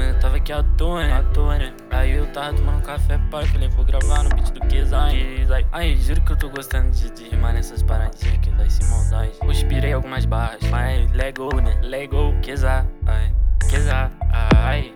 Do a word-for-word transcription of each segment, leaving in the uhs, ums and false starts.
eu tava aqui à toa, né? À toa, né? Aí eu tava tomando café, pai, falei, vou gravar no beat do Kizai. Aí, juro que eu tô gostando de, de rimar nessas paradinhas, Kizai, sem maldade. Inspirei algumas barras, mas Lego, né? Lego, Kizai, ai, Kizai, ai.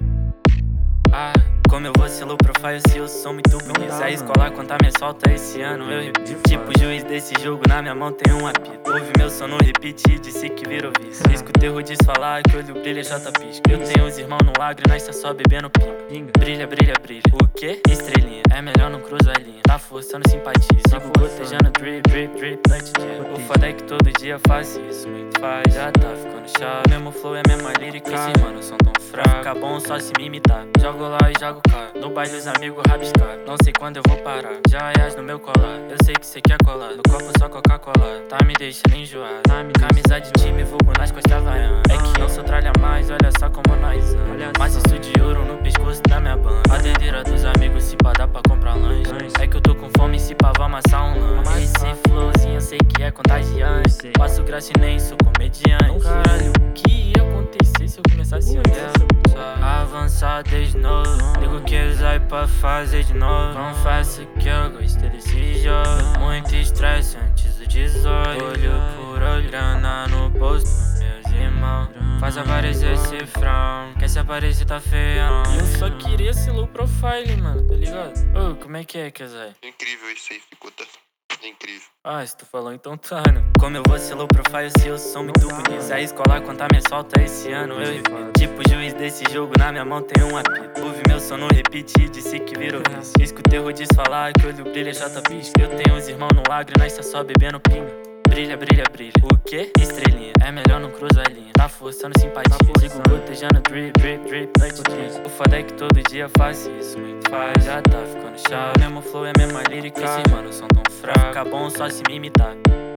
Ah, como eu vou ser low profile se eu sou muito bonito. Se a escola contar minha solta esse ano eu repito. Tipo juiz desse jogo, na minha mão tem um apito. Ouve meu som no repeat e disse que virou vício. Escutei o Rudiz falar que olho brilha, J pisca. Eu tenho os irmãos no agro e nós tá só bebendo pinga. Brilha, brilha, brilha. O quê? Estrelinha. É melhor não cruzar a linha. Tá forçando simpatia. Sigo gotejando drip, drip, drip, noite e dia. O foda é que todo dia faço isso. Muito faz, já tá ficando chato. Mesmo flow é mesma lírica. Esses mano são tão fracos. Fica bom só se me imitar. Jogo lá e jogo cá. No baile os amigos rabiscar. Não sei quando eu vou parar. Já aias no meu colar. Eu sei que cê quer colar. No copo só Coca-Cola. Tá me deixando enjoar. Tá me camisa de time, vulgo nas costas havaianas. É que não sou tralha mais, olha só como nós anda. Mas isso de ouro no pescoço da minha banda. A dedeira dos amigos se pá dá pra comprar lanche. É que eu tô com fome se pá vai amassar um lanche. Esse flowzinho eu sei que é contagiante. Passo graça e nem sou comediante. Caralho, o que ia acontecer se eu começasse a olhar? Avançar desde novo. Digo que usai pra fazer de novo. Confesso que eu gostei desse jogo. Muito estresse antes do dezoito. Olho por olho, grana no bolso dos meus irmãos. Faz aparecer esse frão. Quer se aparecer tá feião. Eu só queria ser low profile, mano, tá ligado? Ô, como é que é, Kizai? Incrível isso aí, ficou, tá? Incrível. Ah, se tu falou então tá, né? Como eu vou ser low profile se eu sou muito bonito? Se a escola contar minha solta esse ano eu repito. Tipo juiz desse jogo, na minha mão tem um apito. Ouve meu som no repeat e disse que virou vício. Escutei o Rudiz falar que olho brilha, J pisca. Eu tenho os irmãos no agro e nós tá só bebendo pinga. Brilha, brilha, brilha. O quê? Estrelinha. É melhor não cruzar a linha. Tá forçando simpatia. Sigo gotejando drip, drip, drip, noite e dia. O foda é que todo dia faço isso. Muito faz, já tá ficando chato. Mesmo flow é mesma lírica. Esses mano são tão fracos. Fica bom só se me imitar.